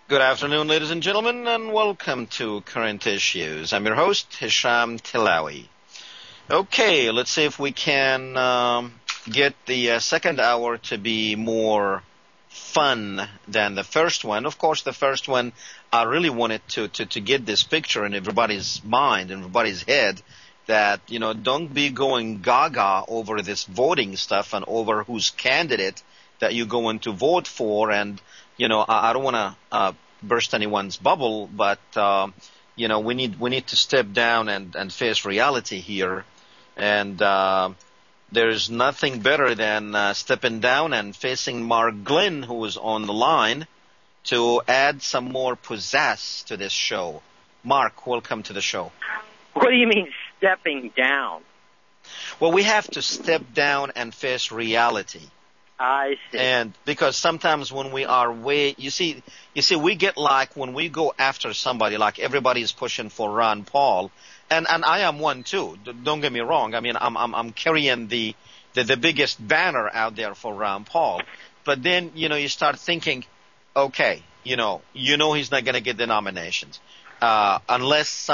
Good afternoon, ladies and gentlemen, and welcome to Current Issues. I'm your host, Hisham Tilawi. Okay, let's see if we can get the second hour to be more fun than the first one. Of course, the first one, I really wanted to get this picture in everybody's mind, in everybody's head, that, don't be going gaga over this voting stuff and over whose candidate that you're going to vote for. And, I don't want to burst anyone's bubble, but, we need to step down and face reality here. And there's nothing better than stepping down and facing Mark Glenn, who is on the line, to add some more pizzazz to this show. Mark, welcome to the show. What do you mean stepping down? Well, we have to step down and face reality. I see. And because sometimes when we are you see, we get like when we go after somebody, like everybody's pushing for Ron Paul, and I am one too. Don't get me wrong. I mean, I'm carrying the biggest banner out there for Ron Paul. But then, you start thinking, okay, he's not going to get the nominations, unless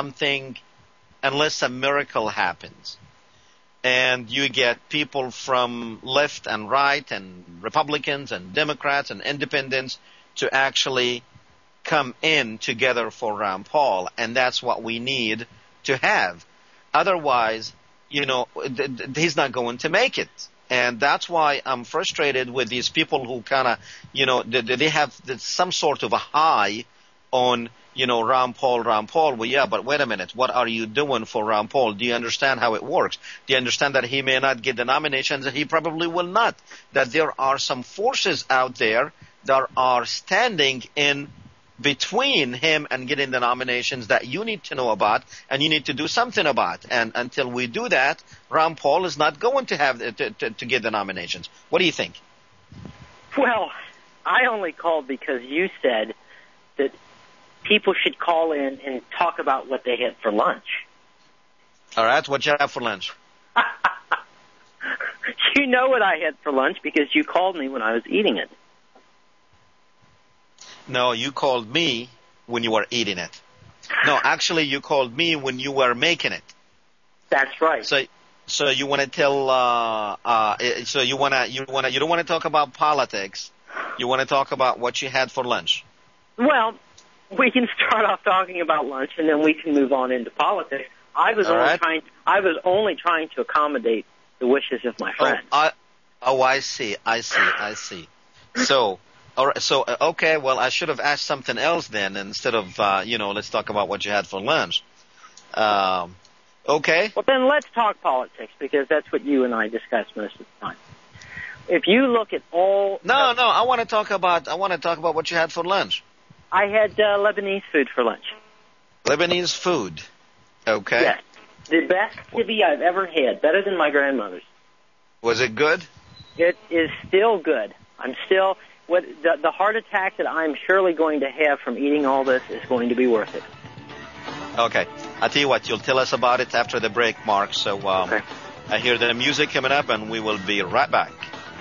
a miracle happens. And you get people from left and right and Republicans and Democrats and independents to actually come in together for Ron Paul. And that's what we need to have. Otherwise, he's not going to make it. And that's why I'm frustrated with these people who kind of, they have some sort of a high on, Ron Paul. Well, yeah, but wait a minute. What are you doing for Ron Paul? Do you understand how it works? Do you understand that he may not get the nominations? He probably will not. That there are some forces out there that are standing in between him and getting the nominations that you need to know about and you need to do something about. And until we do that, Ron Paul is not going to have to get the nominations. What do you think? Well, I only called because you said that people should call in and talk about what they had for lunch. All right, what you have for lunch? You know what I had for lunch because you called me when I was eating it. No, you called me when you were eating it. No, actually, you called me when you were making it. That's right. So you want to tell? You don't want to talk about politics. You want to talk about what you had for lunch. Well, we can start off talking about lunch, and then we can move on into politics. I was only trying to accommodate the wishes of my friend. I see. So, all right. So, okay. Well, I should have asked something else then instead of let's talk about what you had for lunch. Okay. Well, then let's talk politics because that's what you and I discuss most of the time. If you look at all. No. I want to talk about what you had for lunch. I had Lebanese food for lunch. Lebanese food. Okay. Yes. The best kibbe I've ever had, better than my grandmother's. Was it good? It is still good. The heart attack that I'm surely going to have from eating all this is going to be worth it. Okay. I'll tell you what, you'll tell us about it after the break, Mark. So okay. I hear the music coming up, and we will be right back.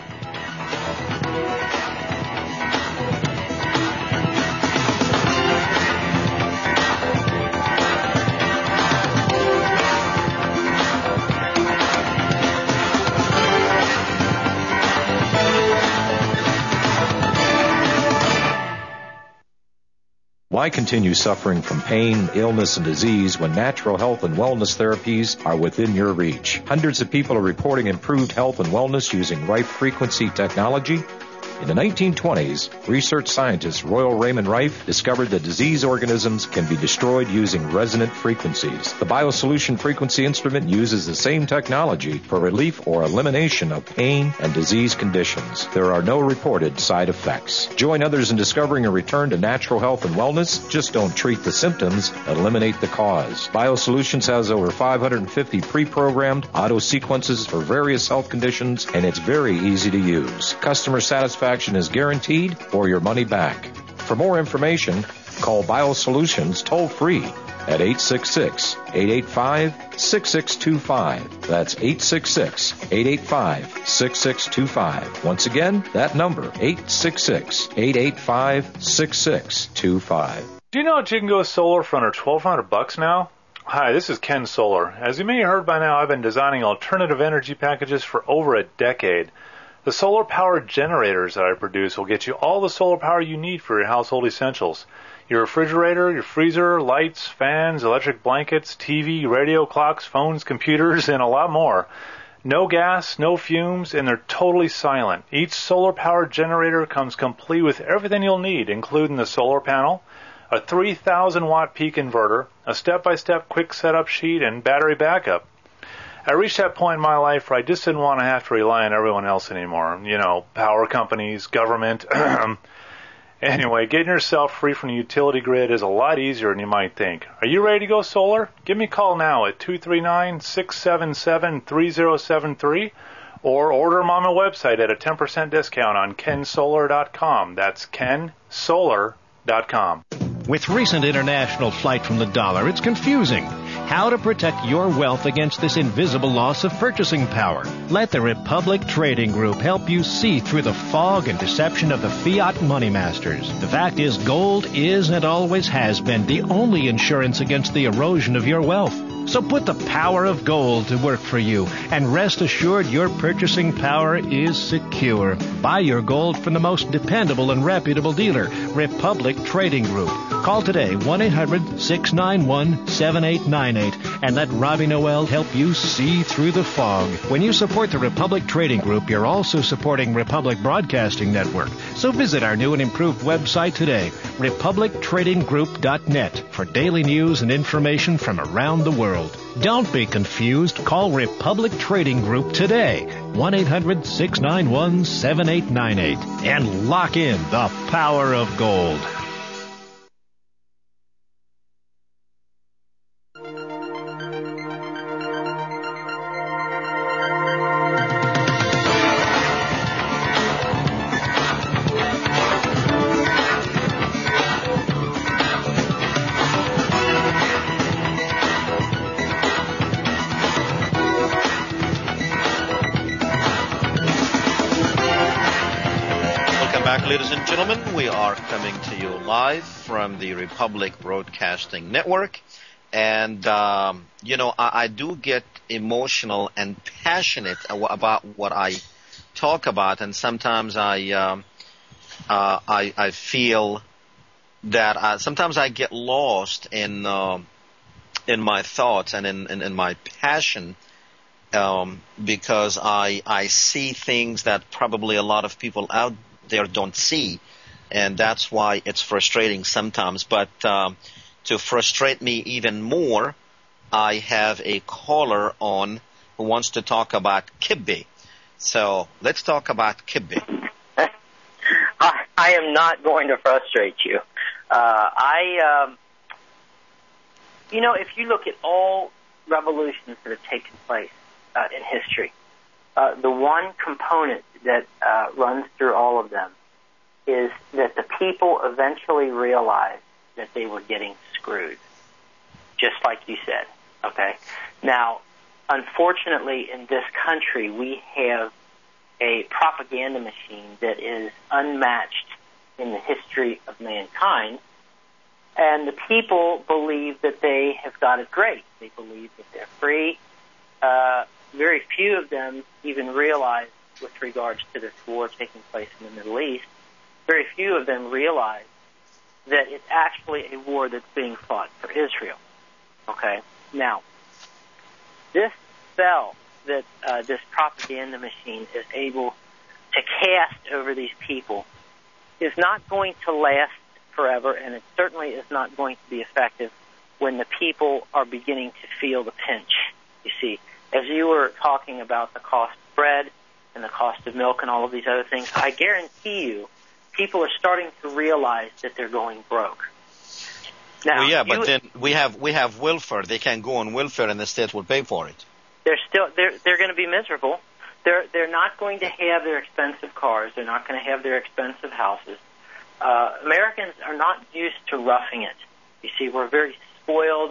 Why continue suffering from pain, illness, and disease when natural health and wellness therapies are within your reach? Hundreds of people are reporting improved health and wellness using Rife frequency technology. In the 1920s, research scientist Royal Raymond Rife discovered that disease organisms can be destroyed using resonant frequencies. The BioSolution frequency instrument uses the same technology for relief or elimination of pain and disease conditions. There are no reported side effects. Join others in discovering a return to natural health and wellness. Just don't treat the symptoms, eliminate the cause. BioSolutions has over 550 pre-programmed auto sequences for various health conditions, and it's very easy to use. Customer satisfaction is guaranteed or your money back. For more information, call BioSolutions toll-free at 866-885-6625. That's 866-885-6625. Once again, that number, 866-885-6625. Do you know that you can go solar for under $1,200 now? Hi, this is Ken Solar. As you may have heard by now, I've been designing alternative energy packages for over a decade. The solar-powered generators that I produce will get you all the solar power you need for your household essentials. Your refrigerator, your freezer, lights, fans, electric blankets, TV, radio, clocks, phones, computers, and a lot more. No gas, no fumes, and they're totally silent. Each solar-powered generator comes complete with everything you'll need, including the solar panel, a 3,000-watt peak inverter, a step-by-step quick setup sheet, and battery backup. I reached that point in my life where I just didn't want to have to rely on everyone else anymore. You know, power companies, government. Anyway, getting yourself free from the utility grid is a lot easier than you might think. Are you ready to go solar? Give me a call now at 239-677-3073 or order them on my website at a 10% discount on kensolar.com. That's kensolar.com. With recent international flight from the dollar, it's confusing. How to protect your wealth against this invisible loss of purchasing power. Let the Republic Trading Group help you see through the fog and deception of the fiat money masters. The fact is, gold is and always has been the only insurance against the erosion of your wealth. So put the power of gold to work for you and rest assured your purchasing power is secure. Buy your gold from the most dependable and reputable dealer, Republic Trading Group. Call today, 1-800-691-7898, and let Robbie Noel help you see through the fog. When you support the Republic Trading Group, you're also supporting Republic Broadcasting Network. So visit our new and improved website today, republictradinggroup.net, for daily news and information from around the world. Don't be confused. Call Republic Trading Group today, 1-800-691-7898, and lock in the power of gold. Ladies and gentlemen, we are coming to you live from the Republic Broadcasting Network. And, I do get emotional and passionate about what I talk about. And sometimes I feel that sometimes I get lost in my thoughts and in my passion, because I see things that probably a lot of people out there don't see, and that's why it's frustrating sometimes. But to frustrate me even more, I have a caller on who wants to talk about Kibbe. So let's talk about Kibbe. I am not going to frustrate you. If you look at all revolutions that have taken place in history, the one component that runs through all of them is that the people eventually realized that they were getting screwed, just like you said, okay? Now, unfortunately, in this country, we have a propaganda machine that is unmatched in the history of mankind, and the people believe that they have got it great. They believe that they're free. Very few of them even realize, with regards to this war taking place in the Middle East, very few of them realize that it's actually a war that's being fought for Israel. Okay? Now, this spell that this propaganda machine is able to cast over these people is not going to last forever, and it certainly is not going to be effective when the people are beginning to feel the pinch. You see, as you were talking about the cost of bread and the cost of milk and all of these other things, I guarantee you people are starting to realize that they're going broke. Now, well, yeah, but then we have welfare. They can go on welfare and the state will pay for it. They're going to be miserable. They're not going to have their expensive cars. They're not going to have their expensive houses. Americans are not used to roughing it. You see, we're very spoiled.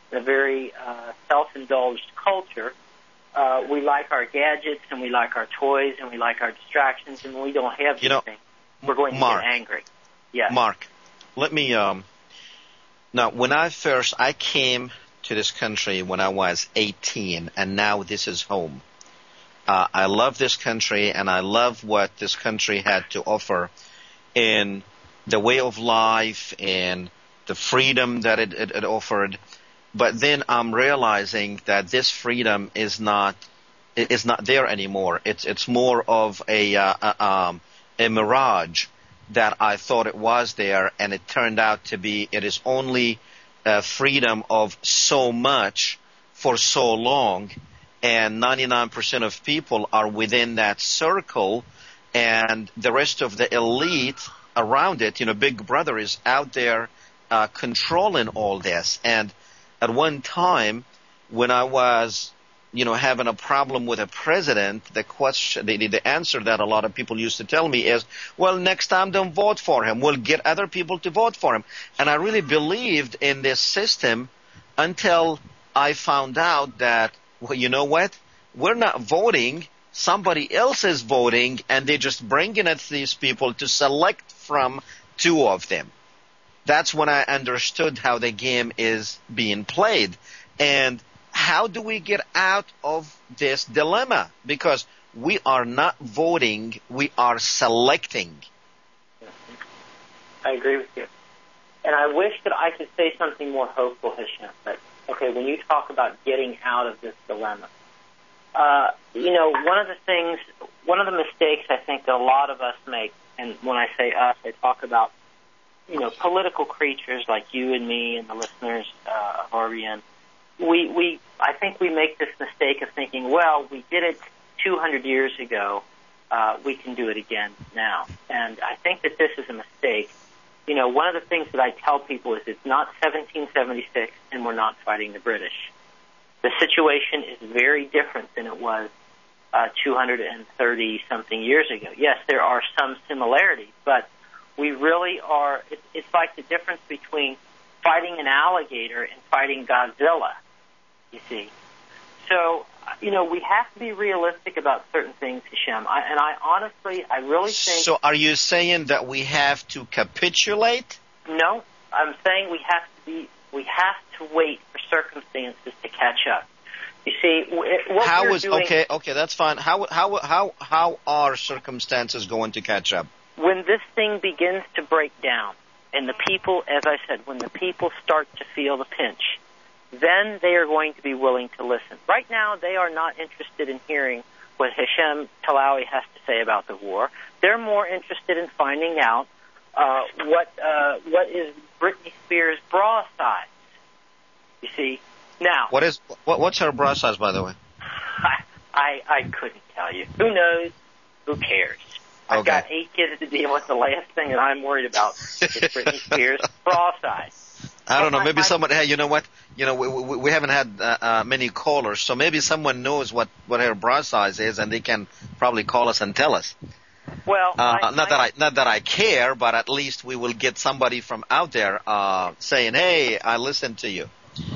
in a very self-indulged culture. We like our gadgets, and we like our toys, and we like our distractions, and when we don't have these things, we're going to get angry. Yes. Mark, let me, now when I came to this country when I was 18, and now this is home. I love this country, and I love what this country had to offer in the way of life and the freedom that it offered. But then I'm realizing that this freedom is not there anymore. It's more of a mirage that I thought it was there, and it turned out to be it is only freedom of so much for so long, and 99% of people are within that circle, and the rest of the elite around it, Big Brother is out there controlling all this. And at one time, when I was, having a problem with a president, the answer that a lot of people used to tell me is, well, next time don't vote for him. We'll get other people to vote for him. And I really believed in this system until I found out that, well, you know what? We're not voting. Somebody else is voting, and they're just bringing it to these people to select from two of them. That's when I understood how the game is being played. And how do we get out of this dilemma? Because we are not voting, we are selecting. I agree with you. And I wish that I could say something more hopeful, Hisham. But, okay, when you talk about getting out of this dilemma, one of the mistakes I think that a lot of us make, and when I say us, I talk about, political creatures like you and me and the listeners of RBN. I think we make this mistake of thinking, well, we did it 200 years ago, we can do it again now. And I think that this is a mistake. One of the things that I tell people is it's not 1776 and we're not fighting the British. The situation is very different than it was 230-something years ago. Yes, there are some similarities, but we really are, it's like the difference between fighting an alligator and fighting Godzilla, you see. So, we have to be realistic about certain things, Hashem. I really think... So are you saying that we have to capitulate? No, I'm saying we have to wait for circumstances to catch up. You see, okay, that's fine. How are circumstances going to catch up? When this thing begins to break down, and the people, as I said, when the people start to feel the pinch, then they are going to be willing to listen. Right now, they are not interested in hearing what Hashem Talawi has to say about the war. They're more interested in finding out what is Britney Spears' bra size. You see, now what's her bra size, by the way? I couldn't tell you. Who knows? Who cares? I've got 8 kids to deal with. The last thing that I'm worried about is Britney Spears' bra size. I don't know. Maybe someone. Hey, you know what? We haven't had many callers, so maybe someone knows what her bra size is, and they can probably call us and tell us. Well, not that I care, but at least we will get somebody from out there saying, "Hey, I listened to you."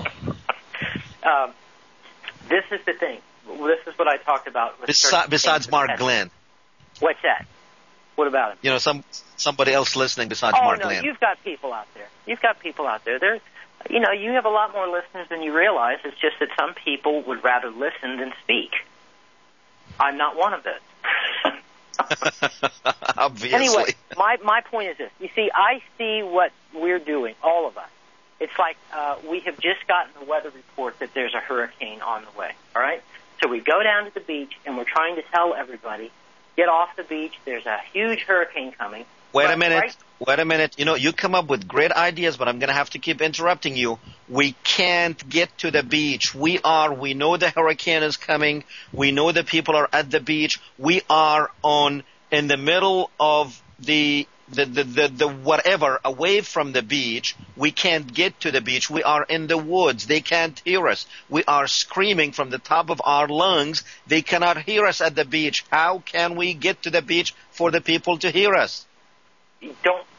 This is the thing. This is what I talked about. Besides Mark Glenn. What's that? What about him? Somebody else listening besides Mark Glenn. You've got people out there. There's, you have a lot more listeners than you realize. It's just that some people would rather listen than speak. I'm not one of those. Obviously. Anyway, my point is this. You see, I see what we're doing, all of us. It's like we have just gotten the weather report that there's a hurricane on the way, all right? So we go down to the beach, and we're trying to tell everybody, get off the beach. There's a huge hurricane coming. Wait a minute. You come up with great ideas, but I'm going to have to keep interrupting you. We can't get to the beach. We know the hurricane is coming. We know the people are at the beach. We are in the middle of the whatever, away from the beach. We can't get to the beach. We are in the woods. They can't hear us. We are screaming from the top of our lungs. They cannot hear us at the beach. How can we get to the beach for the people to hear us?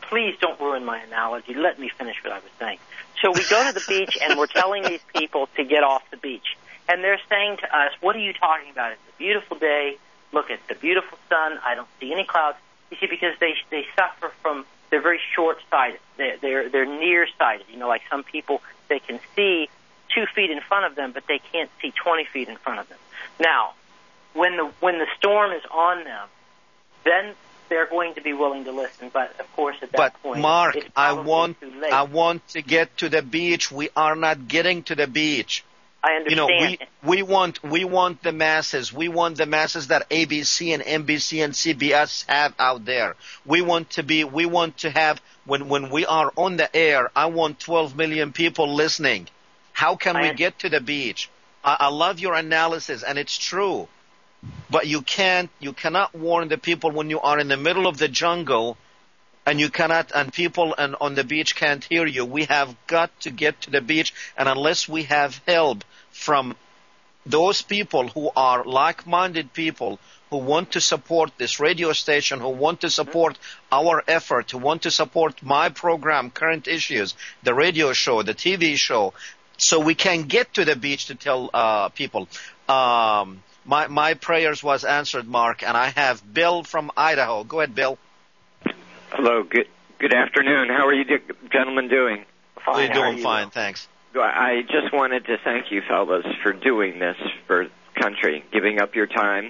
please don't ruin my analogy. Let me finish what I was saying. So we go to the beach, and we're telling these people to get off the beach. And they're saying to us, what are you talking about? It's a beautiful day. Look at the beautiful sun. I don't see any clouds. You see, because they suffer from, they're very short-sighted. They're nearsighted. You know, like some people, they can see 2 feet in front of them, but they can't see 20 feet in front of them. Now, when the storm is on them, then they're going to be willing to listen. But of course, at that point, Mark, it's I probably want to get to the beach. We are not getting to the beach. I understand. We want the masses. We want the masses that ABC and NBC and CBS have out there. We want to have, when we are on the air, I want 12 million people listening. How can we get to the beach? I love your analysis, and it's true. But you cannot warn the people when you are in the middle of the jungle, and people on the beach can't hear you. We have got to get to the beach, and unless we have help from those people who are like-minded people who want to support this radio station, who want to support our effort, who want to support my program, Current Issues, the radio show, the TV show, so we can get to the beach to tell people. My prayers was answered, Mark, and I have Bill from Idaho. Go ahead, Bill. Hello. Good afternoon. How are you gentlemen doing? Fine. We're doing fine, thanks. I just wanted to thank you fellas for doing this for the country, giving up your time,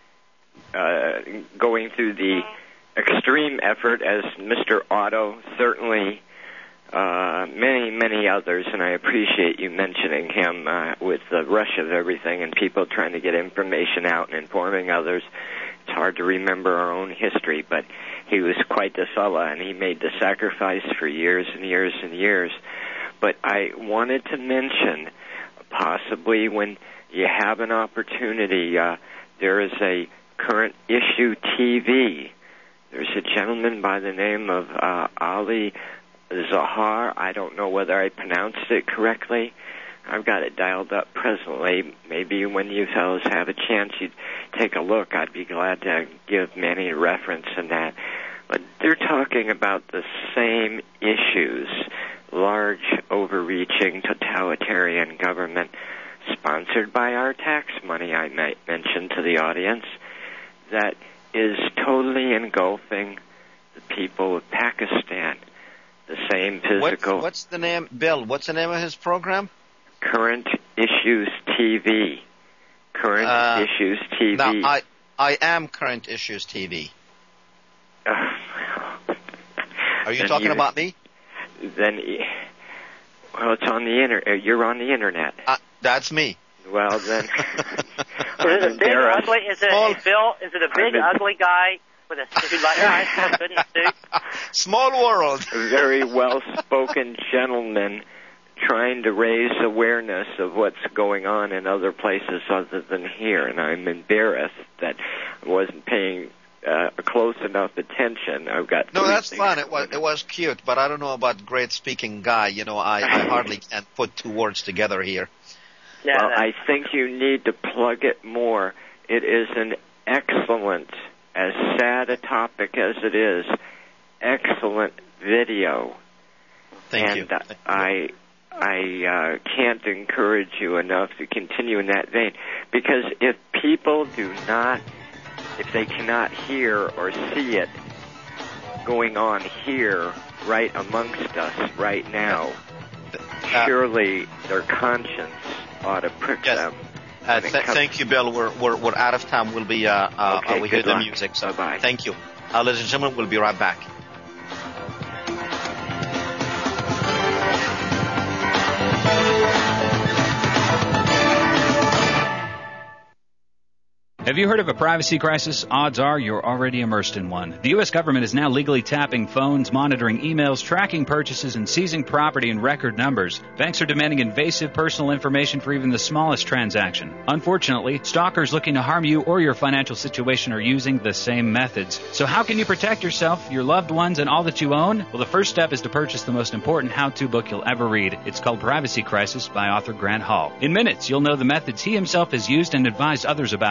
going through the extreme effort as Mr. Otto, certainly many others, and I appreciate you mentioning him with the rush of everything and people trying to get information out and informing others. It's hard to remember our own history, but he was quite the fellow, and he made the sacrifice for years and years and years. But I wanted to mention, possibly when you have an opportunity, there is a Current Issue TV. There's a gentleman by the name of Ali Zahar. I don't know whether I pronounced it correctly. I've got it dialed up presently. Maybe when you fellows have a chance, you'd take a look. I'd be glad to give Manny a reference in that. But they're talking about the same issues. Large, overreaching, totalitarian government sponsored by our tax money, I might mention to the audience, that is totally engulfing the people of Pakistan. The same physical... What's the name, Bill? What's the name of his program? Current Issues TV. Current Issues TV. Now, I am Current Issues TV. Are you talking about me? Then, well, it's on the internet. You're on the internet. That's me. Well, then... Is it a big, ugly... Is it a big, ugly guy with a suit, like nice good in a suit? Small world. A very well-spoken gentleman trying to raise awareness of what's going on in other places other than here, and I'm embarrassed that I wasn't paying close enough attention. I've got no, that's fine. It was cute, but I don't know about great speaking guy. You know, I hardly can put two words together here. Yeah, well, I think you need to plug it more. It is an excellent, as sad a topic as it is, excellent video. Thank you. I can't encourage you enough to continue in that vein, because if people if they cannot hear or see it going on here right amongst us right now, surely their conscience ought to prick them. Thank you, Bill. We're out of time. We'll be okay, we hear the music. So bye-bye. Thank you, ladies and gentlemen. We'll be right back. Have you heard of a privacy crisis? Odds are you're already immersed in one. The U.S. government is now legally tapping phones, monitoring emails, tracking purchases, and seizing property in record numbers. Banks are demanding invasive personal information for even the smallest transaction. Unfortunately, stalkers looking to harm you or your financial situation are using the same methods. So how can you protect yourself, your loved ones, and all that you own? Well, the first step is to purchase the most important how-to book you'll ever read. It's called Privacy Crisis by author Grant Hall. In minutes, you'll know the methods he himself has used and advised others about in order to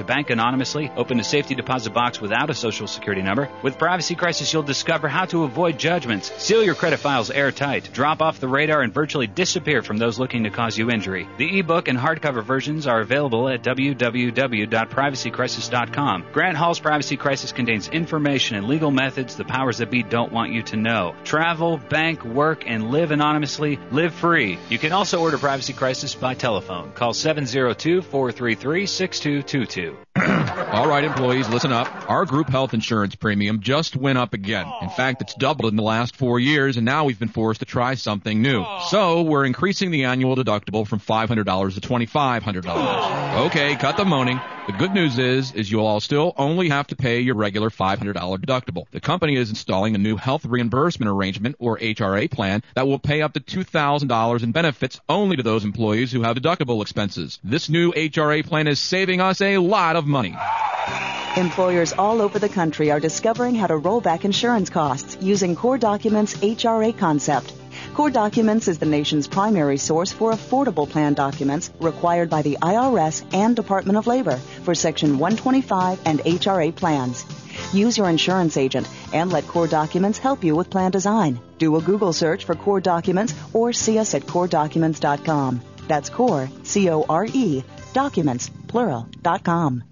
to bank anonymously, open a safety deposit box without a social security number. With Privacy Crisis, you'll discover how to avoid judgments, seal your credit files airtight, drop off the radar, and virtually disappear from those looking to cause you injury. The ebook and hardcover versions are available at www.privacycrisis.com. Grant Hall's Privacy Crisis contains information and legal methods the powers that be don't want you to know. Travel, bank, work, and live anonymously. Live free. You can also order Privacy Crisis by telephone. Call 702-433-6222. All right, employees, listen up. Our group health insurance premium just went up again. In fact, it's doubled in the last 4 years, and now we've been forced to try something new. So we're increasing the annual deductible from $500 to $2,500. Okay, cut the moaning. The good news is you'll all still only have to pay your regular $500 deductible. The company is installing a new health reimbursement arrangement, or HRA plan, that will pay up to $2,000 in benefits only to those employees who have deductible expenses. This new HRA plan is saving us a lot of money. Employers all over the country are discovering how to roll back insurance costs using Core Documents' HRA concept. Core Documents is the nation's primary source for affordable plan documents required by the IRS and Department of Labor for Section 125 and HRA plans. Use your insurance agent and let Core Documents help you with plan design. Do a Google search for Core Documents or see us at CoreDocuments.com. That's Core, C-O-R-E, Documents, plural.com.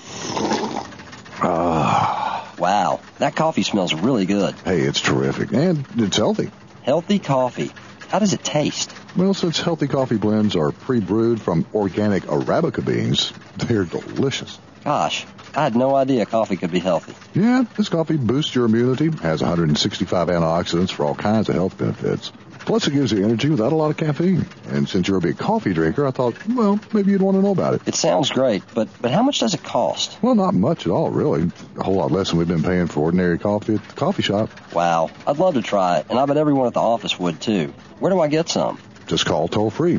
Wow, that coffee smells really good. Hey, it's terrific, and it's healthy. Healthy coffee. How does it taste? Well, since healthy coffee blends are pre-brewed from organic Arabica beans, they're delicious. Gosh, I had no idea coffee could be healthy. Yeah, this coffee boosts your immunity, has 165 antioxidants for all kinds of health benefits. Plus, it gives you energy without a lot of caffeine. And since you're a big coffee drinker, I thought, well, maybe you'd want to know about it. It sounds great, but how much does it cost? Well, not much at all, really. A whole lot less than we've been paying for ordinary coffee at the coffee shop. Wow, I'd love to try it, and I bet everyone at the office would, too. Where do I get some? Just call toll-free,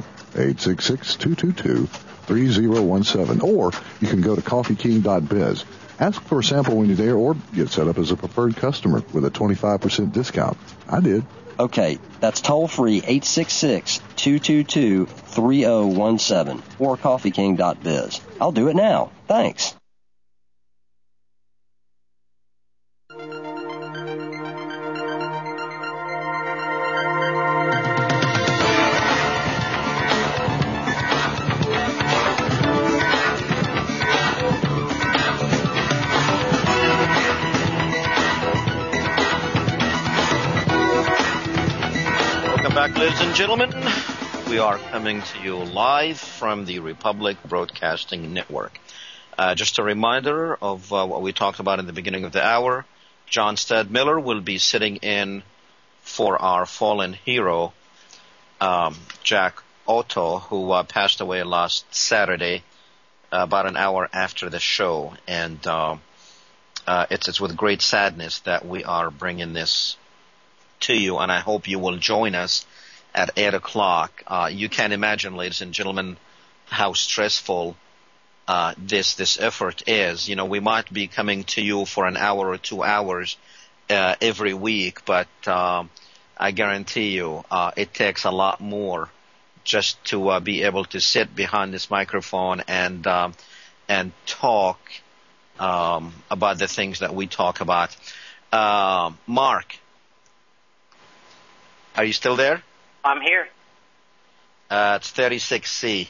866-222-3017, or you can go to coffeeking.biz. Ask for a sample when you're there, or get set up as a preferred customer with a 25% discount. I did. Okay, that's toll-free, 866-222-3017, or coffeeking.biz. I'll do it now. Thanks. Ladies and gentlemen, we are coming to you live from the Republic Broadcasting Network. Just a reminder of what we talked about in the beginning of the hour. John Stadmiller will be sitting in for our fallen hero, Jack Otto, who passed away last Saturday, about an hour after the show. And it's with great sadness that we are bringing this to you, and I hope you will join us at 8 o'clock. You can imagine, ladies and gentlemen, how stressful this effort is. You know, we might be coming to you for an hour or 2 hours every week, but I guarantee you it takes a lot more just to be able to sit behind this microphone and talk about the things that we talk about. Mark, are you still there? I'm here. It's 36C.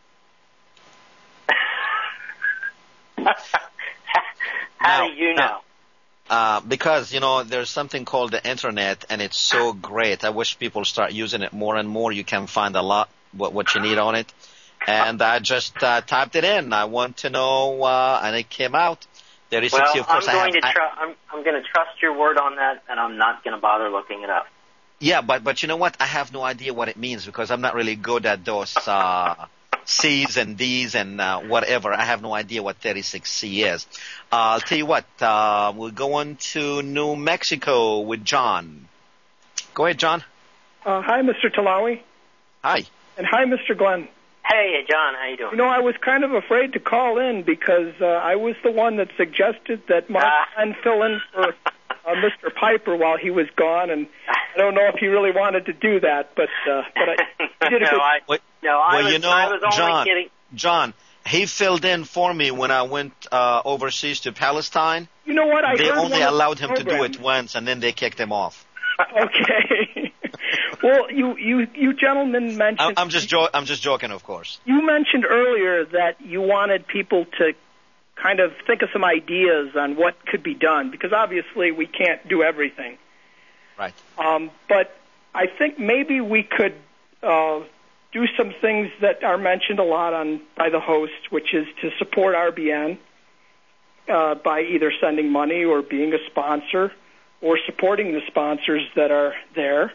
How do you know? Because, you know, there's something called the internet, and it's so great. I wish people start using it more and more. You can find a lot what you need on it. And I just typed it in. I want to know, and it came out. 36C, well, of course, I'm going to trust your word on that, and I'm not going to bother looking it up. Yeah, but you know what? I have no idea what it means because I'm not really good at those C's and D's and whatever. I have no idea what 36C is. I'll tell you what. We'll go on to New Mexico with John. Go ahead, John. Hi, Mr. Talawi. Hi. And hi, Mr. Glenn. Hey, John. How you doing? You know, I was kind of afraid to call in because I was the one that suggested that Mark Glenn fill in for Mr. Piper while he was gone, and I don't know if he really wanted to do that, but I did a good. I was only kidding. John, He filled in for me when I went overseas to Palestine. You know what? They only allowed him to do it once, and then they kicked him off. Okay. Well, you gentlemen mentioned. I'm just joking, of course. You mentioned earlier that you wanted people to kind of think of some ideas on what could be done, because obviously we can't do everything. Right. But I think maybe we could do some things that are mentioned a lot by the host, which is to support RBN by either sending money or being a sponsor or supporting the sponsors that are there.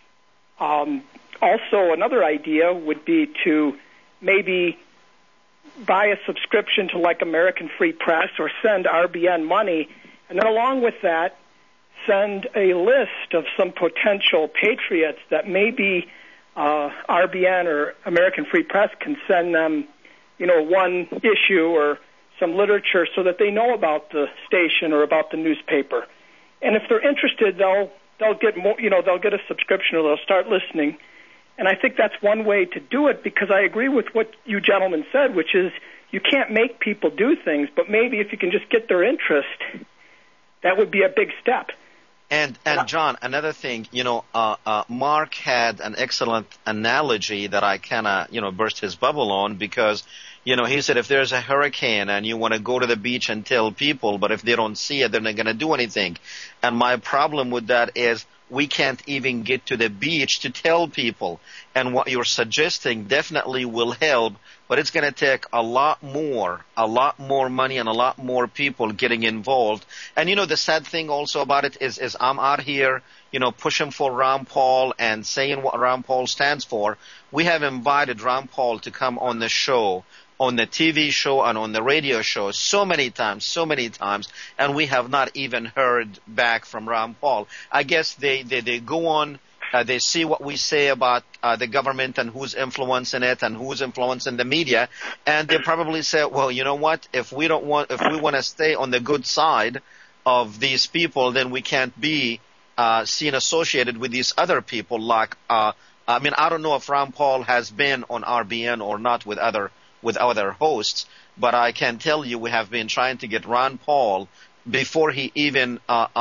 Also, another idea would be to maybe buy a subscription to like American Free Press or send RBN money, and then along with that, send a list of some potential patriots that maybe RBN or American Free Press can send them, one issue or some literature so that they know about the station or about the newspaper. And if they're interested, they'll get more, they'll get a subscription or they'll start listening. And I think that's one way to do it, because I agree with what you gentlemen said, which is you can't make people do things, but maybe if you can just get their interest, that would be a big step. And John, another thing, Mark had an excellent analogy that I kind of, burst his bubble on, because, he said if there's a hurricane and you want to go to the beach and tell people, but if they don't see it, they're not going to do anything. And my problem with that is we can't even get to the beach to tell people. And what you're suggesting definitely will help, but it's going to take a lot more money and a lot more people getting involved. And the sad thing also about it is I'm out here, pushing for Ron Paul and saying what Ron Paul stands for. We have invited Ron Paul to come on the show, on the TV show and on the radio show so many times, and we have not even heard back from Ron Paul. I guess they go on, they see what we say about the government and who's influencing it and who's influencing the media, and they probably say, well, you know what, if we want to stay on the good side of these people, then we can't be seen associated with these other people. Like, I don't know if Ron Paul has been on RBN or not with other hosts, but I can tell you we have been trying to get Ron Paul before he even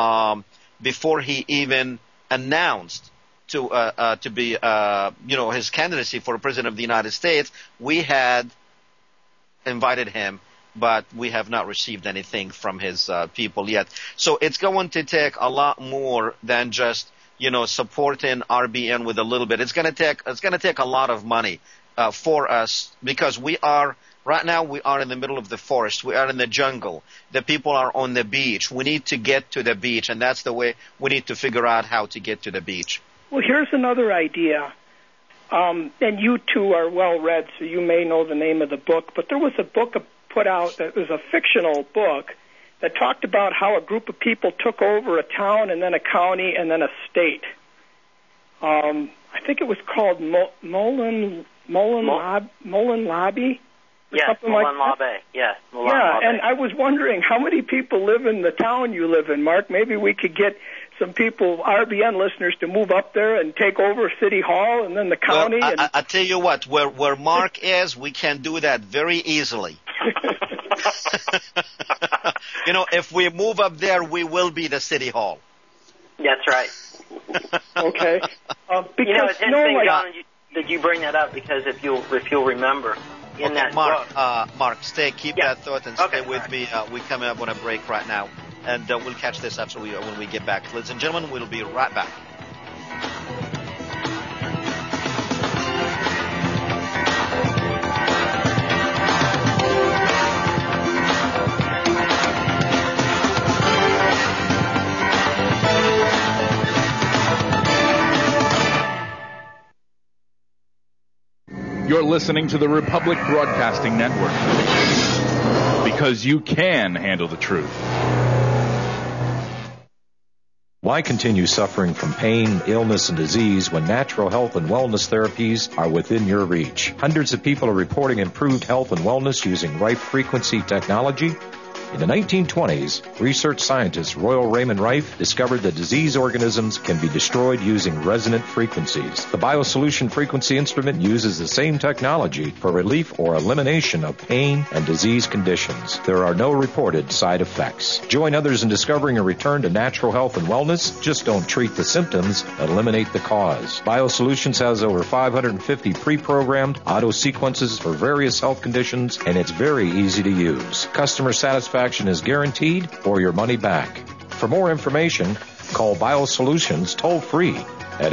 announced to be his candidacy for president of the United States. We had invited him, but we have not received anything from his people yet. So it's going to take a lot more than just supporting RBN with a little bit. It's going to take a lot of money for us, because right now we are in the middle of the forest. We are in the jungle. The people are on the beach. We need to get to the beach, and that's the way we need to figure out how to get to the beach. Well, here's another idea. And you two are well read, so you may know the name of the book, but there was a book put out that was a fictional book that talked about how a group of people took over a town and then a county and then a state. I think it was called Mullen Lobby? Yes, Mullen Lobby. Yes, Mullen Lobby. And I was wondering how many people live in the town you live in, Mark. Maybe we could get some people, RBN listeners, to move up there and take over City Hall and then the county. Well, I tell you what, where Mark is, we can do that very easily. If we move up there, we will be the City Hall. That's right. Okay. It's interesting, John, that you bring that up, because if you'll remember in that Mark, book. Mark, keep that thought and stay with me. We're coming up on a break right now, and we'll catch this up when we get back. Ladies and gentlemen, we'll be right back. You're listening to the Republic Broadcasting Network, because you can handle the truth. Why continue suffering from pain, illness, and disease when natural health and wellness therapies are within your reach? Hundreds of people are reporting improved health and wellness using Rife Frequency technology. In the 1920s, research scientist Royal Raymond Rife discovered that disease organisms can be destroyed using resonant frequencies. The BioSolution frequency instrument uses the same technology for relief or elimination of pain and disease conditions. There are no reported side effects. Join others in discovering a return to natural health and wellness. Just don't treat the symptoms, eliminate the cause. BioSolutions has over 550 pre-programmed auto sequences for various health conditions, and it's very easy to use. Customer satisfaction is guaranteed or your money back. For more information, call BioSolutions toll-free at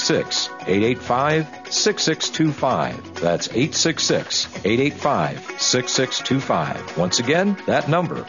866-885-6625. That's 866-885-6625. Once again, that number,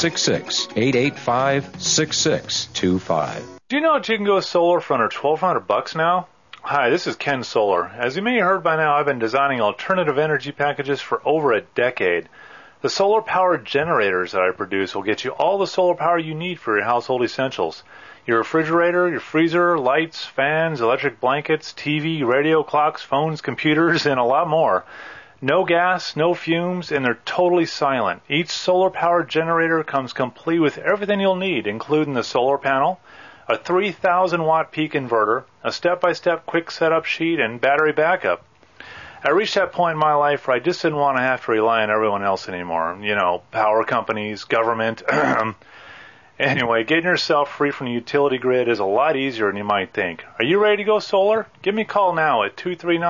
866-885-6625. Do you know that you can go solar for under $1,200 now? Hi, this is Ken Solar. As you may have heard by now, I've been designing alternative energy packages for over a decade. The solar-powered generators that I produce will get you all the solar power you need for your household essentials. Your refrigerator, your freezer, lights, fans, electric blankets, TV, radio, clocks, phones, computers, and a lot more. No gas, no fumes, and they're totally silent. Each solar-powered generator comes complete with everything you'll need, including the solar panel, a 3,000-watt peak inverter, a step-by-step quick setup sheet, and battery backup. I reached that point in my life where I just didn't want to have to rely on everyone else anymore. You know, power companies, government. Anyway, getting yourself free from the utility grid is a lot easier than you might think. Are you ready to go solar? Give me a call now at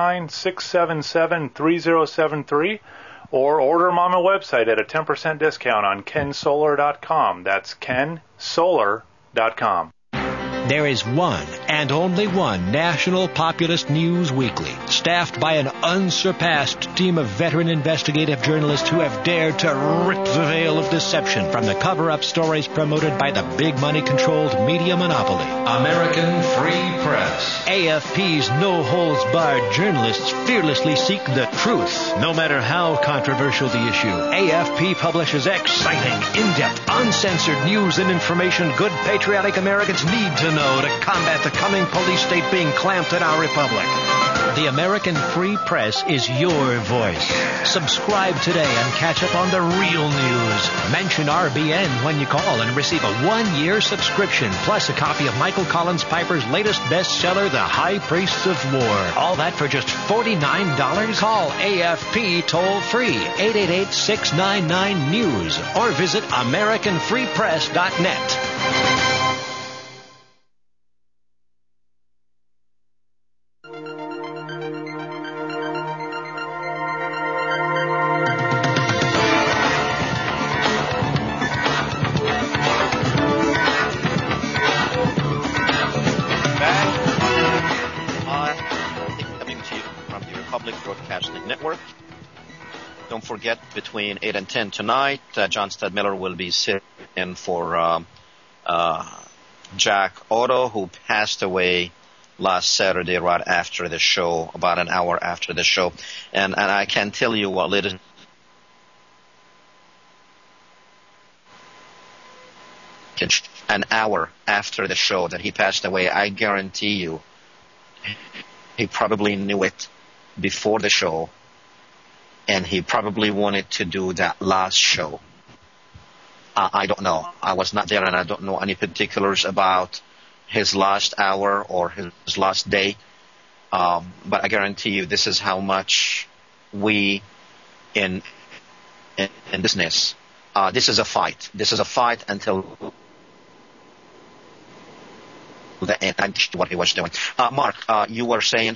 239-677-3073 or order them on my website at a 10% discount on kensolar.com. That's kensolar.com. There is one and only one National Populist News Weekly, staffed by an unsurpassed team of veteran investigative journalists who have dared to rip the veil of deception from the cover-up stories promoted by the big money-controlled media monopoly. American Free Press. AFP's no-holds-barred journalists fearlessly seek the truth, no matter how controversial the issue. AFP publishes exciting, in-depth, uncensored news and information good patriotic Americans need to know to combat the coming police state being clamped in our republic. The American Free Press is your voice. Subscribe today and catch up on the real news. Mention RBN when you call and receive a 1-year subscription, plus a copy of Michael Collins Piper's latest bestseller, The High Priests of War. All that for just $49? Call AFP toll-free, 888-699-NEWS, or visit AmericanFreePress.net. Network. Don't forget, between 8 and 10 tonight, John Stadmiller will be sitting in for Jack Otto, who passed away last Saturday right after the show, about an hour after the show. And I can tell you what, ladies an hour after the show that he passed away, I guarantee you he probably knew it before the show, and he probably wanted to do that last show. I don't know. I was not there, and I don't know any particulars about his last hour or his last day. But I guarantee you, this is how much we in business. This is a fight. This is a fight until the end. And what he was doing. Mark, you were saying.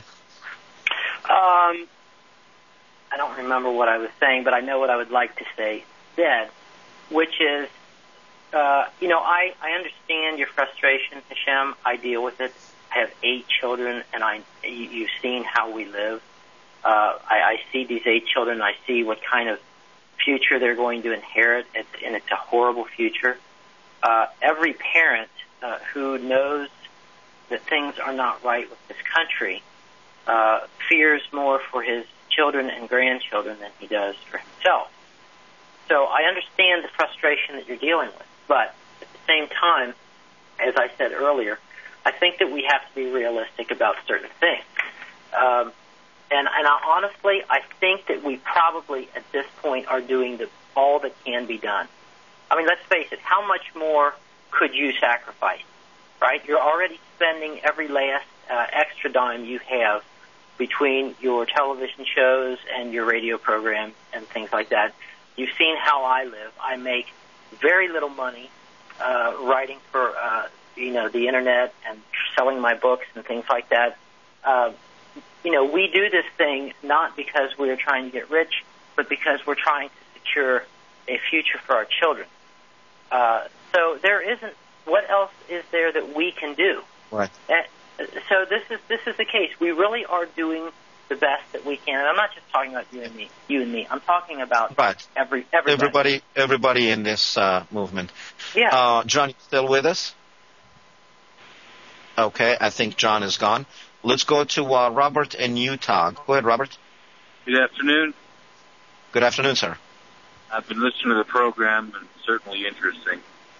I don't remember what I was saying, but I know what I would like to say instead, which is, I understand your frustration, Hashem. I deal with it. I have 8 children, and you've seen how we live. I see these 8 children, and I see what kind of future they're going to inherit, and it's a horrible future. Every parent who knows that things are not right with this country fears more for his children and grandchildren than he does for himself. So I understand the frustration that you're dealing with, but at the same time, as I said earlier, I think that we have to be realistic about certain things. And honestly, I think that we probably at this point are doing all that can be done. I mean, let's face it, how much more could you sacrifice, right? You're already spending every last extra dime you have between your television shows and your radio program and things like that. You've seen how I live. I make very little money writing for the internet and selling my books and things like that. We do this thing not because we're trying to get rich, but because we're trying to secure a future for our children. So there isn't. What else is there that we can do? Right. So this is the case. We really are doing the best that we can. And I'm not just talking about you and me. I'm talking about everybody in this movement. Yeah. John, you still with us? Okay, I think John is gone. Let's go to Robert in Utah. Go ahead, Robert. Good afternoon. Good afternoon, sir. I've been listening to the program, and it's certainly interesting.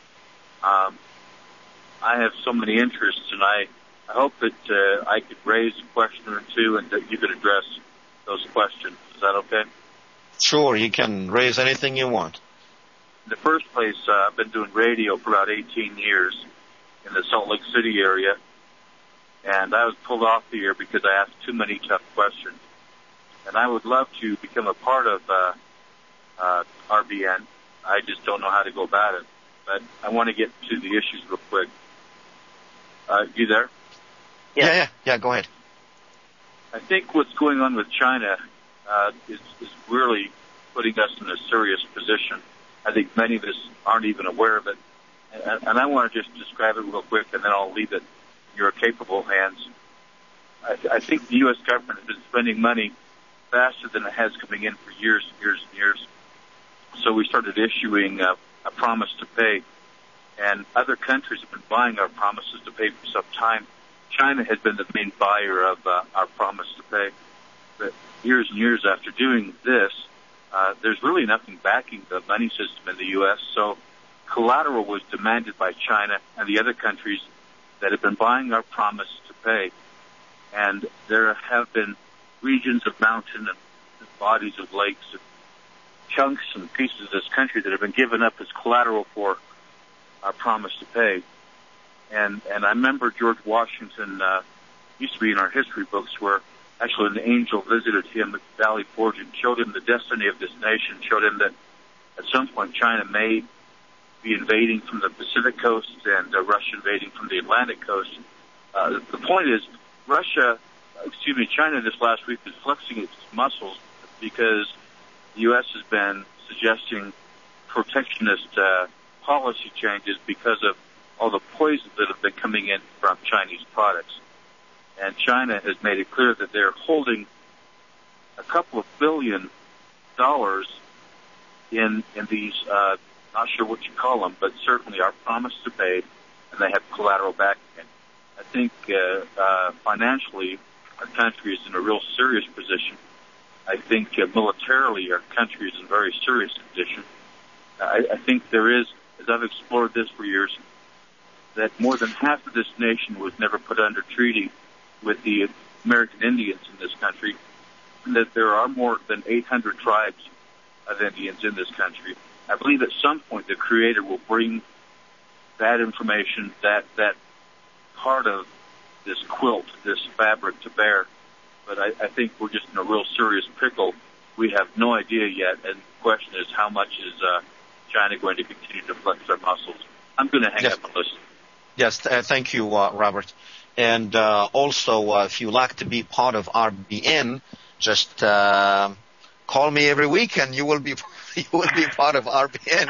I have so many interests, and I hope that I could raise a question or two and that you could address those questions. Is that okay? Sure, you can raise anything you want. In the first place, I've been doing radio for about 18 years in the Salt Lake City area, and I was pulled off the air because I asked too many tough questions. And I would love to become a part of RBN. I just don't know how to go about it. But I want to get to the issues real quick. You there? Yeah, go ahead. I think what's going on with China is really putting us in a serious position. I think many of us aren't even aware of it. And I want to just describe it real quick, and then I'll leave it in your capable hands. I think the U.S. government has been spending money faster than it has coming in for years and years and years. So we started issuing a promise to pay, and other countries have been buying our promises to pay for some time. China has been the main buyer of our promise to pay. But years and years after doing this, there's really nothing backing the money system in the U.S., so collateral was demanded by China and the other countries that have been buying our promise to pay. And there have been regions of mountain and bodies of lakes and chunks and pieces of this country that have been given up as collateral for our promise to pay. And I remember George Washington used to be in our history books where actually an angel visited him at Valley Forge and showed him the destiny of this nation, showed him that at some point China may be invading from the Pacific coast and Russia invading from the Atlantic coast. The point is, China this last week was flexing its muscles because the U.S. has been suggesting protectionist policy changes because of all the poisons that have been coming in from Chinese products. And China has made it clear that they're holding a couple of $1 billion in these, not sure what you call them, but certainly our promise to pay, and they have collateral backing. I think financially, our country is in a real serious position. I think militarily, our country is in a very serious condition. I think there is, as I've explored this for years, that more than half of this nation was never put under treaty with the American Indians in this country, and that there are more than 800 tribes of Indians in this country. I believe at some point the Creator will bring that information, that part of this quilt, this fabric to bear. But I think we're just in a real serious pickle. We have no idea yet, and the question is, how much is China going to continue to flex their muscles? I'm going to hang up and listen. Yes, thank you, Robert. And also, if you like to be part of RBN, just call me every week, and you will be part of RBN.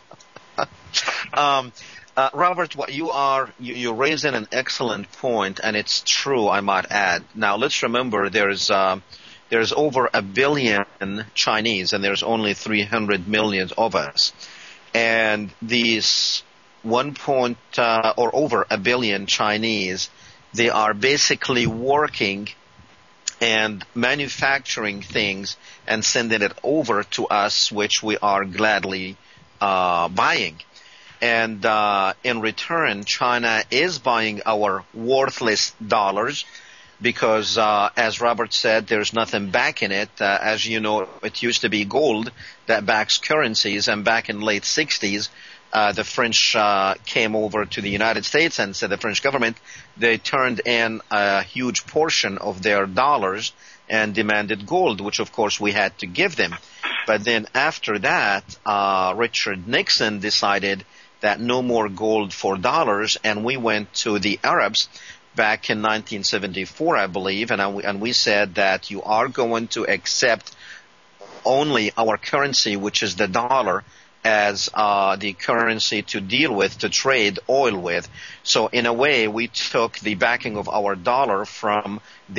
Robert, you're raising an excellent point, and it's true, I might add. Now, let's remember there's over 1 billion Chinese, and there's only 300 million of us. And these or over 1 billion Chinese, they are basically working and manufacturing things and sending it over to us, which we are gladly buying. And in return, China is buying our worthless dollars. because, as Robert said, there's nothing backing it. As you know, it used to be gold that backs currencies, and back in late 60s, the French came over to the United States, and said the French government, they turned in a huge portion of their dollars and demanded gold, which of course we had to give them. But then after that, Richard Nixon decided that no more gold for dollars, and we went to the Arabs back in 1974, I believe, and we said that you are going to accept only our currency, which is the dollar, as the currency to deal with, to trade oil with. So in a way, we took the backing of our dollar from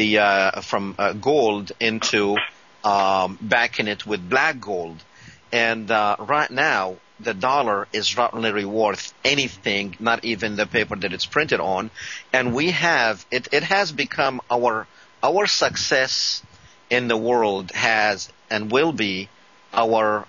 gold into backing it with black gold. And right now, the dollar is not really worth anything, not even the paper that it's printed on. And we have it has become our success in the world has and will be our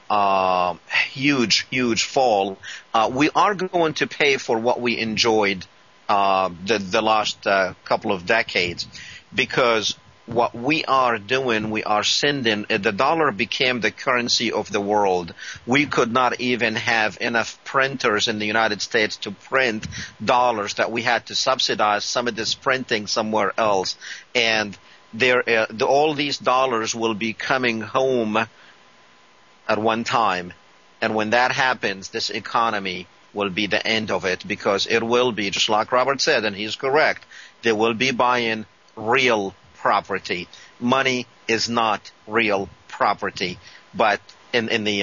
huge fall. We are going to pay for what we enjoyed the last couple of decades, because what we are doing, we are sending, the dollar became the currency of the world. We could not even have enough printers in the United States to print dollars, that we had to subsidize some of this printing somewhere else. And all these dollars will be coming home at one time. And when that happens, this economy will be the end of it, because it will be, just like Robert said, and he's correct, they will be buying real property. Money is not real property, but in the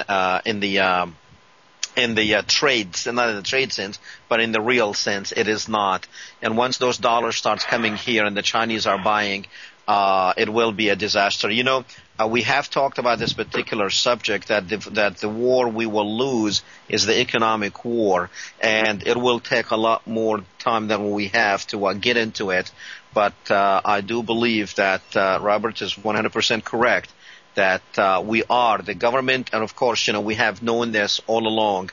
trades, not in the trade sense, but in the real sense, it is not. And once those dollars starts coming here and the Chinese are buying, it will be a disaster. You know, we have talked about this particular subject, that the war we will lose is the economic war, and it will take a lot more time than we have to get into it. But I do believe that Robert is 100% correct, that we are the government, and of course, you know, we have known this all along,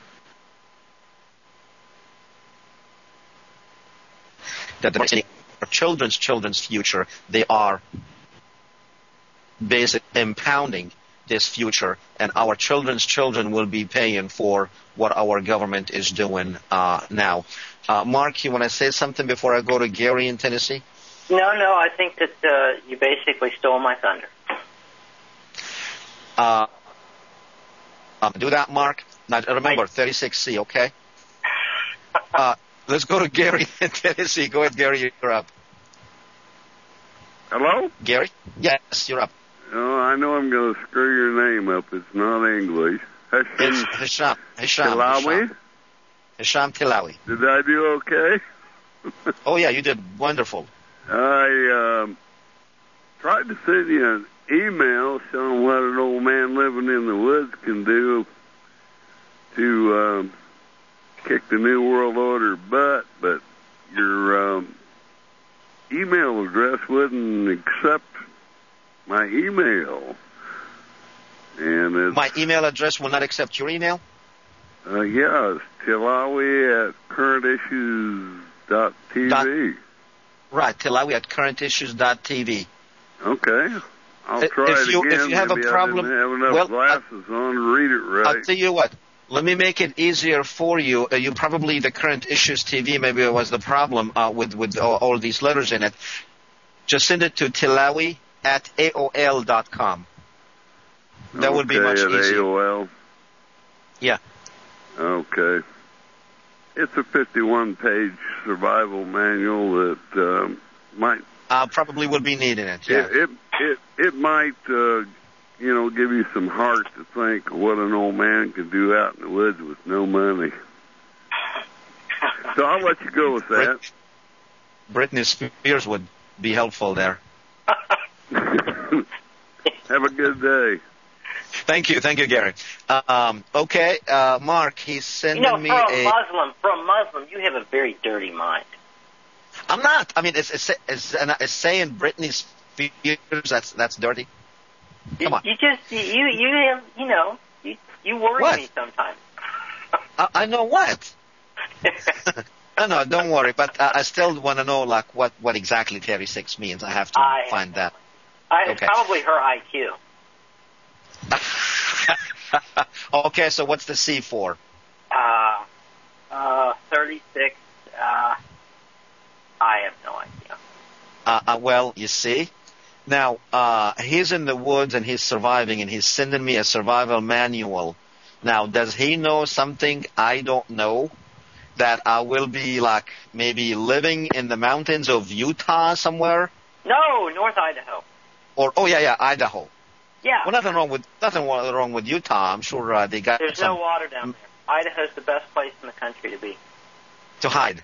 that our children's future, they are basically impounding this future, and our children's children will be paying for what our government is doing now. Mark, you want to say something before I go to Gary in Tennessee? No, I think that you basically stole my thunder. Do that, Mark. Now, remember, 36C, okay? Let's go to Gary in Tennessee. Go ahead, Gary, you're up. Hello? Gary? Yes, you're up. Oh, I know I'm going to screw your name up. It's not English. Hisham Tilawi? Hisham Tilawi. Did I do okay? Oh, yeah, you did wonderful. I tried to send you an email showing what an old man living in the woods can do to kick the New World Order butt, but your email address wouldn't accept my email. And my email address will not accept your email? Yeah, it's Tilawi at currentissues.tv. Right, Tilawi at currentissues.tv. Okay. I'll try it again. If you have Maybe a problem, I didn't have enough glasses on to read it right. I'll tell you what. Let me make it easier for you. You probably, the Current Issues TV, maybe it was the problem with all these letters in it. Just send it to Tilawi at AOL.com. That would be much easier. AOL? Yeah. Okay. It's a 51-page survival manual that might... probably will be needing it, yeah. It might, give you some heart to think what an old man could do out in the woods with no money. So I'll let you go with that. Britney Spears would be helpful there. Have a good day. Thank you, Gary. Okay, Mark, he's sending me for a Muslim, you have a very dirty mind. I'm not. I mean, it's saying Britney Spears, that's dirty. Come on. You worry me sometimes. I know what. No, don't worry. But I still want to know, like, what exactly 36 means. I have to find that. It's probably her IQ. Okay, so what's the C for? 36. I have no idea. Well, you see, now he's in the woods and he's surviving, and he's sending me a survival manual. Now, does he know something I don't know? That I will be like maybe living in the mountains of Utah somewhere? No, North Idaho. Or Idaho. Yeah. Well, nothing wrong with Utah. I'm sure they got. There's no water down there. Idaho's the best place in the country to be. To hide.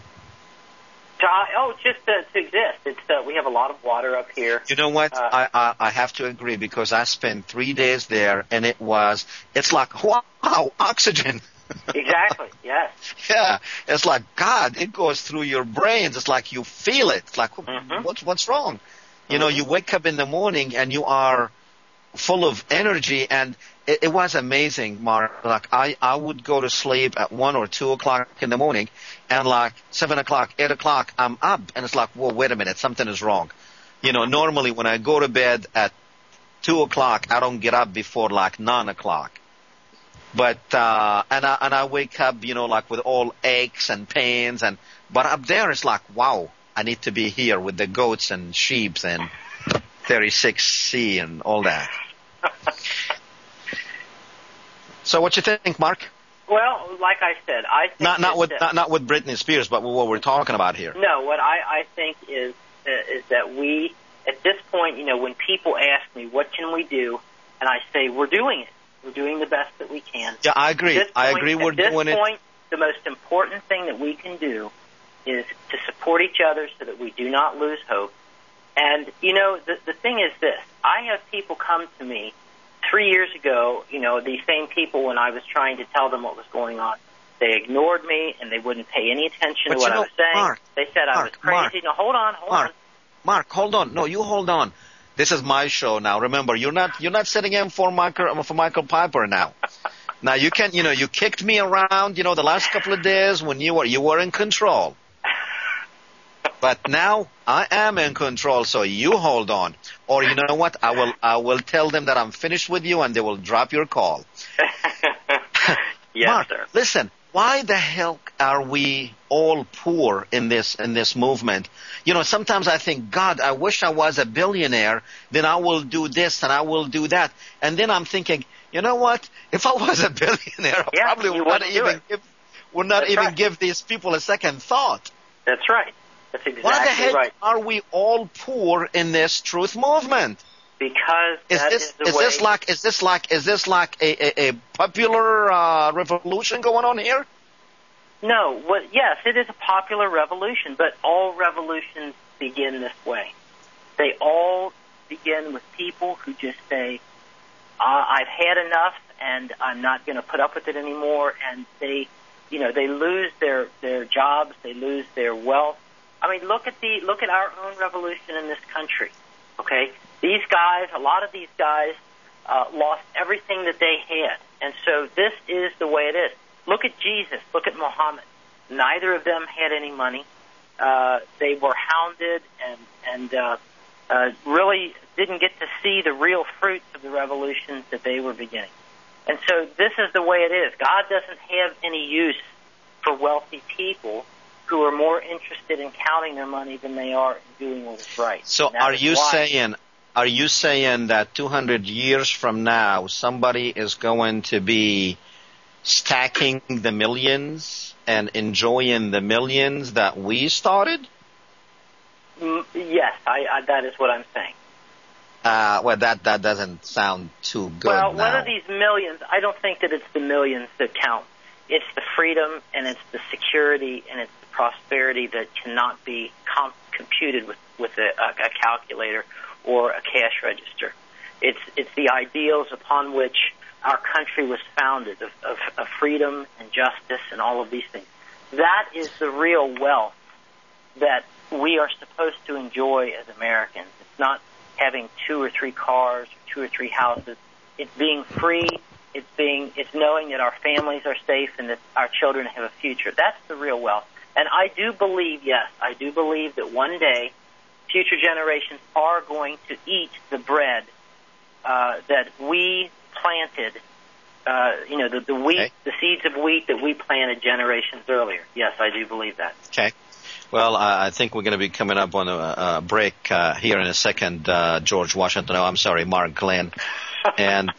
Just to exist. It's we have a lot of water up here. You know what? I have to agree, because I spent 3 days there, and it's like, wow, oxygen. Exactly. Yes. Yeah. It's like, God, it goes through your brains. It's like you feel it. It's like, what's wrong? You know, you wake up in the morning and you are full of energy, and it was amazing, Mark. Like, I would go to sleep at 1 or 2 o'clock in the morning, and like 7 o'clock, 8 o'clock, I'm up, and it's like, whoa, wait a minute, something is wrong. You know, normally when I go to bed at 2 o'clock, I don't get up before like 9 o'clock. But, and I wake up, you know, like with all aches and pains, but up there it's like, wow, I need to be here with the goats and sheep and 36C and all that. So what you think, Mark? Well, like I said, I think not with Britney Spears, but what we're talking about here. No, what I think is that we, at this point, you know, when people ask me, what can we do? And I say, we're doing it. We're doing the best that we can. Yeah, I agree. We're doing it. At this point, the most important thing that we can do is to support each other so that we do not lose hope. And, you know, the thing is this. I have people come to me 3 years ago, you know, these same people, when I was trying to tell them what was going on, they ignored me and they wouldn't pay any attention to what I was saying. Mark, they said I was crazy. No, hold on. Mark, hold on. No, you hold on. This is my show now. Remember, you're not sitting in for Michael Piper now. Now you kicked me around, you know, the last couple of days when you were in control. But now I am in control, so you hold on. Or you know what? I will tell them that I'm finished with you, and they will drop your call. Yes, Mark, sir. Listen, why the hell are we all poor in this movement? You know, sometimes I think, God, I wish I was a billionaire, then I will do this and I will do that. And then I'm thinking, you know what? If I was a billionaire, I probably would not even give these people a second thought. That's right. That's exactly right. Why the heck right. are we all poor in this truth movement? Because is this like a popular revolution going on here? No. Yes, it is a popular revolution, but all revolutions begin this way. They all begin with people who just say, I've had enough and I'm not going to put up with it anymore, and they lose their jobs, they lose their wealth. I mean, look at our own revolution in this country. Okay, these guys, a lot of these guys, lost everything that they had, and so this is the way it is. Look at Jesus. Look at Muhammad. Neither of them had any money. They were hounded and really didn't get to see the real fruits of the revolutions that they were beginning. And so this is the way it is. God doesn't have any use for wealthy people who are more interested in counting their money than they are in doing what is right. So are you saying that 200 years from now somebody is going to be stacking the millions and enjoying the millions that we started? Yes, that is what I'm saying. Well, that doesn't sound too good. Well, now. one of these millions, I don't think that it's the millions that count. It's the freedom and it's the security and it's the prosperity that cannot be computed with a calculator or a cash register. It's the ideals upon which our country was founded of freedom and justice and all of these things. That is the real wealth that we are supposed to enjoy as Americans. It's not having 2 or 3 cars or 2 or 3 houses. It's being free. It's knowing that our families are safe and that our children have a future. That's the real wealth. And I do believe, yes, I do believe that one day future generations are going to eat the bread that we planted, the wheat, the seeds of wheat that we planted generations earlier. Yes, I do believe that. Okay. Well, I think we're going to be coming up on a break here in a second, George Washington. Oh, I'm sorry, Mark Glenn. And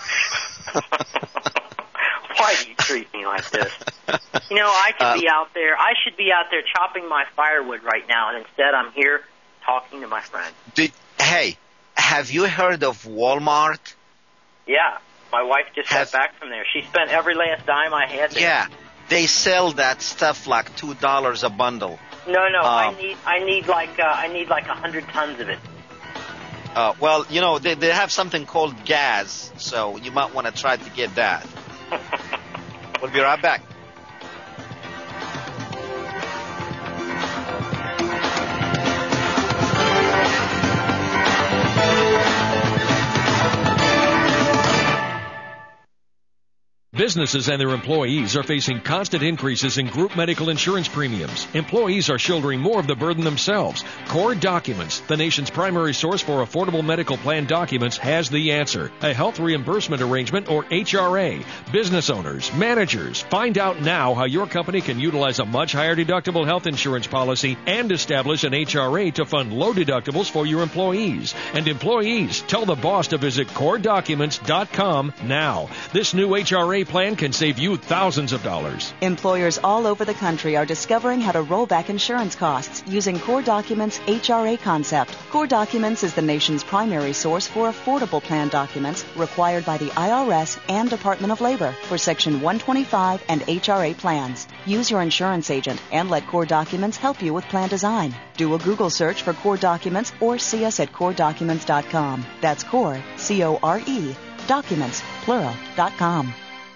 why do you treat me like this? I could be out there. I should be out there chopping my firewood right now, and instead I'm here talking to my friend. Hey, have you heard of Walmart? Yeah, my wife just got back from there. She spent every last dime I had there. Yeah, they sell that stuff like $2 a bundle. No, I need like 100 tons of it. Well, they have something called gas, so you might want to try to get that. We'll be right back. Businesses and their employees are facing constant increases in group medical insurance premiums. Employees are shouldering more of the burden themselves. Core Documents, the nation's primary source for affordable medical plan documents, has the answer. A health reimbursement arrangement, or HRA. Business owners, managers, find out now how your company can utilize a much higher deductible health insurance policy and establish an HRA to fund low deductibles for your employees. And employees, tell the boss to visit CoreDocuments.com now. This new HRA plan can save you thousands of dollars. Employers all over the country are discovering how to roll back insurance costs using Core Documents' HRA concept. Core Documents is the nation's primary source for affordable plan documents required by the IRS and Department of Labor for Section 125 and HRA plans. Use your insurance agent and let Core Documents help you with plan design. Do a Google search for Core Documents or see us at CoreDocuments.com. That's Core, C-O-R-E, Documents, plural.com.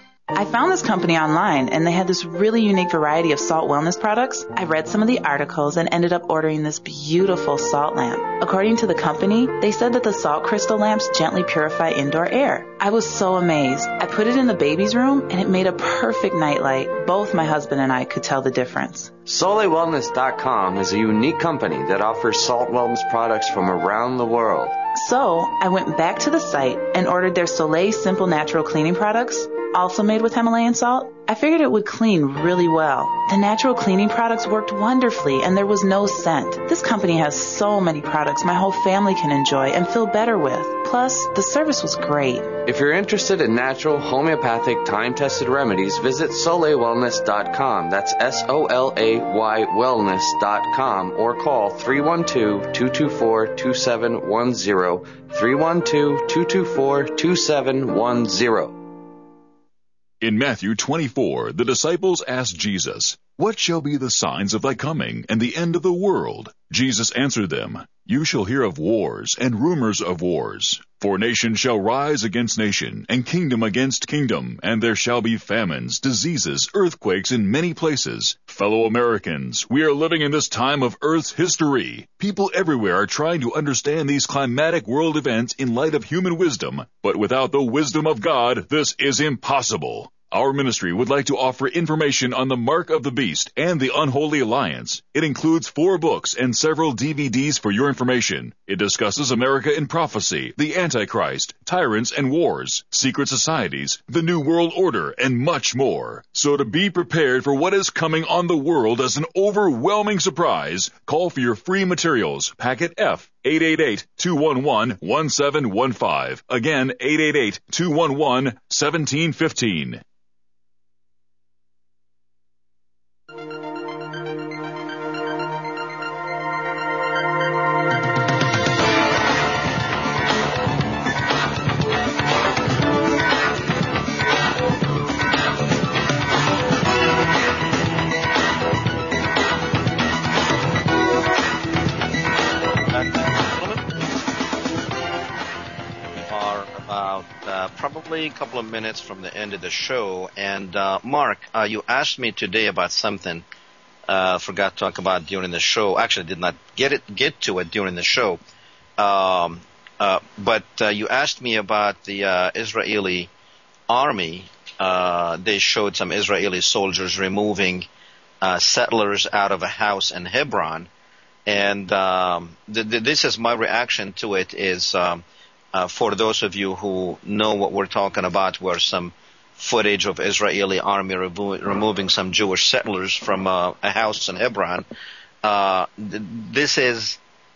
I found this company online, and they had this really unique variety of salt wellness products. I read some of the articles and ended up ordering this beautiful salt lamp. According to the company, they said that the salt crystal lamps gently purify indoor air. I was so amazed. I put it in the baby's room, and it made a perfect nightlight. Both my husband and I could tell the difference. SoleilWellness.com is a unique company that offers salt wellness products from around the world. So, I went back to the site and ordered their Soleil Simple Natural Cleaning products, also made with Himalayan salt. I figured it would clean really well. The natural cleaning products worked wonderfully, and there was no scent. This company has so many products my whole family can enjoy and feel better with. Plus, the service was great. If you're interested in natural, homeopathic, time-tested remedies, visit SoleilWellness.com. That's S-O-L-A-Y wellness.com, or call 312-224-2710, 312-224-2710. In Matthew 24, the disciples asked Jesus, "What shall be the signs of thy coming and the end of the world?" Jesus answered them, "You shall hear of wars and rumors of wars. For nation shall rise against nation, and kingdom against kingdom, and there shall be famines, diseases, earthquakes in many places. Fellow Americans, we are living in this time of Earth's history. People everywhere are trying to understand these climatic world events in light of human wisdom, but without the wisdom of God, this is impossible. Our ministry would like to offer information on the Mark of the Beast and the Unholy Alliance. It includes 4 books and several DVDs for your information. It discusses America in prophecy, the Antichrist, tyrants and wars, secret societies, the New World Order, and much more. So to be prepared for what is coming on the world as an overwhelming surprise, call for your free materials, Packet F, 888-211-1715. Again, 888-211-1715. Probably a couple of minutes from the end of the show. And Mark, you asked me today about something forgot to talk about during the show. Actually, did not get to it during the show. But you asked me about the Israeli army. They showed some Israeli soldiers removing settlers out of a house in Hebron. And this is my reaction to it is, for those of you who know what we're talking about, where some footage of Israeli army removing some Jewish settlers from a house in Hebron. This is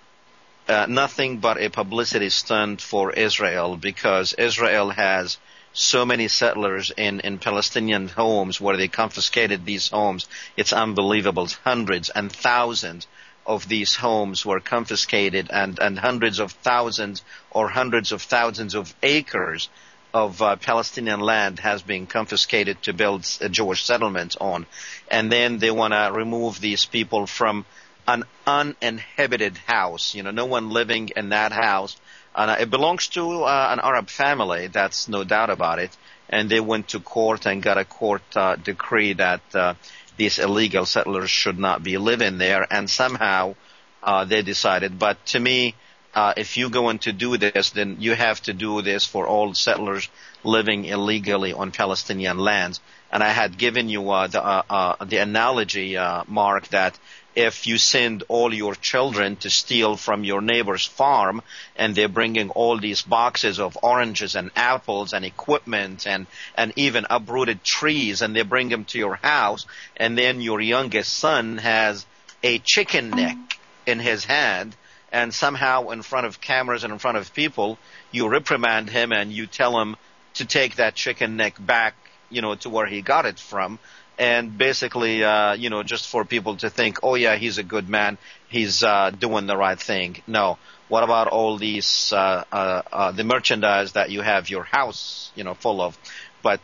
nothing but a publicity stunt for Israel, because Israel has so many settlers in Palestinian homes where they confiscated these homes. It's unbelievable. Hundreds and thousands of these homes were confiscated, and hundreds of thousands or hundreds of thousands of acres of Palestinian land has been confiscated to build a Jewish settlement on. And then they want to remove these people from an uninhabited house. No one living in that house. It belongs to an Arab family, that's no doubt about it. And they went to court and got a court decree that these illegal settlers should not be living there. And somehow they decided. But to me, if you're going to do this, then you have to do this for all settlers living illegally on Palestinian lands. And I had given you the analogy, Mark, that if you send all your children to steal from your neighbor's farm, and they're bringing all these boxes of oranges and apples and equipment and even uprooted trees, and they bring them to your house, and then your youngest son has a chicken neck in his hand, and somehow in front of cameras and in front of people, you reprimand him and you tell him to take that chicken neck back, to where he got it from. And basically, just for people to think, oh yeah, he's a good man, he's doing the right thing. No. What about all these the merchandise that you have your house, full of, but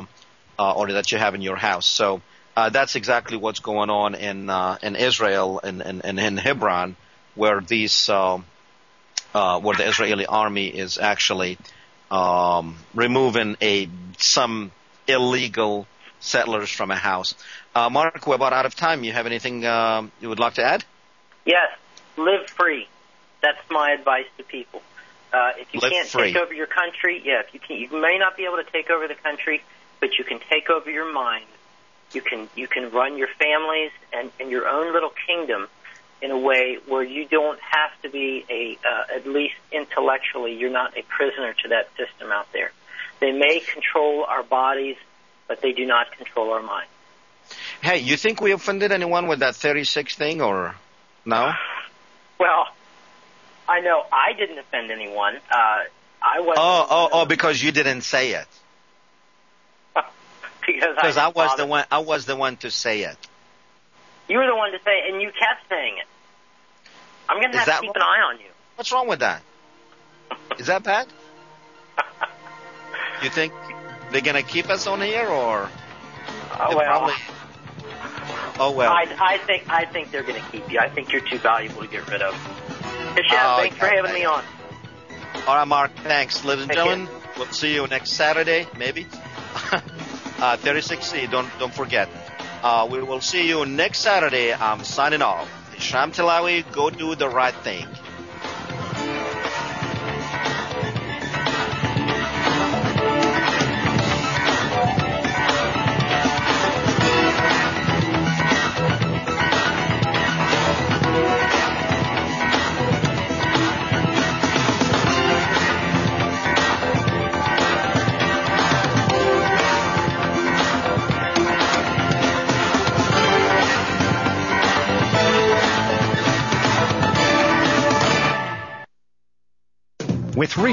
or that you have in your house? So that's exactly what's going on in Israel and in Hebron, where these where the Israeli army is actually removing some illegal settlers from a house. Mark, we're about out of time. You have anything you would like to add? Yes. Live free. That's my advice to people. If you can't take over your country, if you may not be able to take over the country, but you can take over your mind. You can run your families and your own little kingdom in a way where you don't have to be at least intellectually, you're not a prisoner to that system out there. They may control our bodies, but they do not control our mind. Hey, you think we offended anyone with that 36 thing, or no? Well, I know I didn't offend anyone. I wasn't. Because you didn't say it. Because I was the one to say it. You were the one to say it, and you kept saying it. I'm going to have to keep an eye on you. What's wrong with that? Is that bad? You think they're going to keep us on here, or? Well. I think they're going to keep you. I think you're too valuable to get rid of. Hashem, thanks for having me on. All right, Mark. Thanks, ladies and gentlemen. We'll see you next Saturday, maybe. 36C. Don't forget. We will see you next Saturday. I'm signing off. Hisham Tilawi, go do the right thing. With